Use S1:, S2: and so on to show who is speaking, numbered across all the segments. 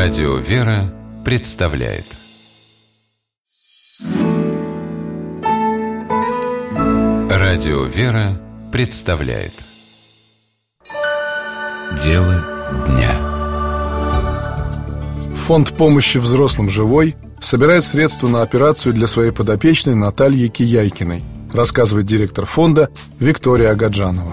S1: Радио «Вера» представляет Радио «Вера» представляет Дело дня.
S2: Фонд помощи взрослым «Живой» собирает средства на операцию для своей подопечной Натальи Кияйкиной, рассказывает директор фонда Виктория Агаджанова.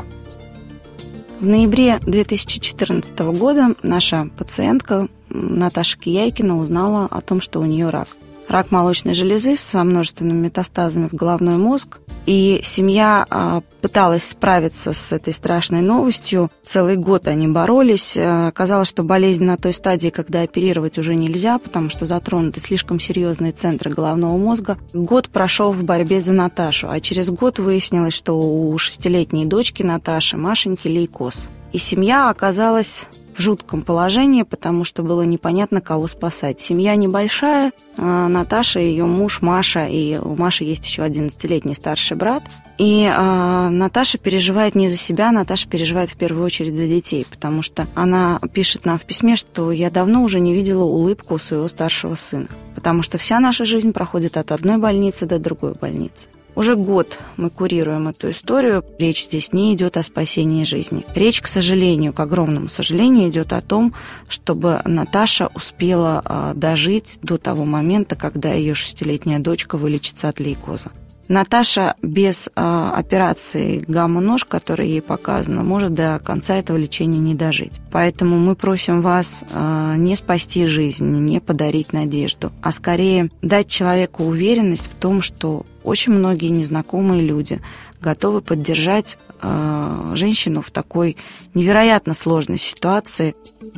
S3: В ноябре 2014 года наша пациентка Наташа Кияйкина узнала о том, что у нее рак. Рак молочной железы со множественными метастазами в головной мозг. И семья пыталась справиться с этой страшной новостью. Целый год они боролись. Оказалось, что болезнь на той стадии, когда оперировать уже нельзя, потому что затронуты слишком серьезные центры головного мозга. Год прошел в борьбе за Наташу, а через год выяснилось, что у 6-летней дочки Наташи, Машеньки, лейкоз. И семья оказалась в жутком положении, потому что было непонятно, кого спасать. Семья небольшая, Наташа, ее муж Маша, и у Маши есть еще 11-летний старший брат. И Наташа переживает не за себя, Наташа переживает в первую очередь за детей, потому что она пишет нам в письме, что я давно уже не видела улыбку у своего старшего сына, потому что вся наша жизнь проходит от одной больницы до другой больницы. Уже год мы курируем эту историю. Речь здесь не идет о спасении жизни. Речь, к сожалению, к огромному сожалению, идет о том, чтобы Наташа успела дожить до того момента, когда ее 6-летняя дочка вылечится от лейкоза. Наташа без операции гамма-нож, которая ей показана, может до конца этого лечения не дожить. Поэтому мы просим вас не спасти жизнь, не подарить надежду, а скорее дать человеку уверенность в том, что очень многие незнакомые люди готовы поддержать женщину в такой невероятно сложной ситуации.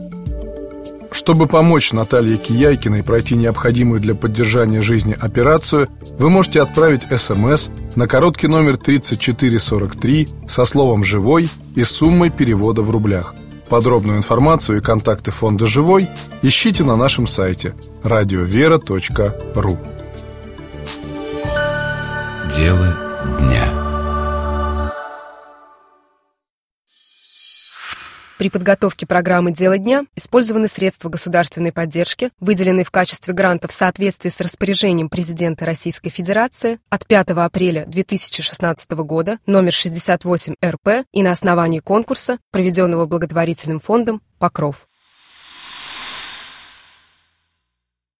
S2: Чтобы помочь Наталье Кияйкиной пройти необходимую для поддержания жизни операцию, вы можете отправить СМС на короткий номер 3443 со словом «Живой» и суммой перевода в рублях. Подробную информацию и контакты фонда «Живой» ищите на нашем сайте radiovera.ru.
S1: Дело дня.
S4: При подготовке программы «Дело дня» использованы средства государственной поддержки, выделенные в качестве гранта в соответствии с распоряжением президента Российской Федерации от 5 апреля 2016 года номер 68 РП и на основании конкурса, проведенного благотворительным фондом «Покров».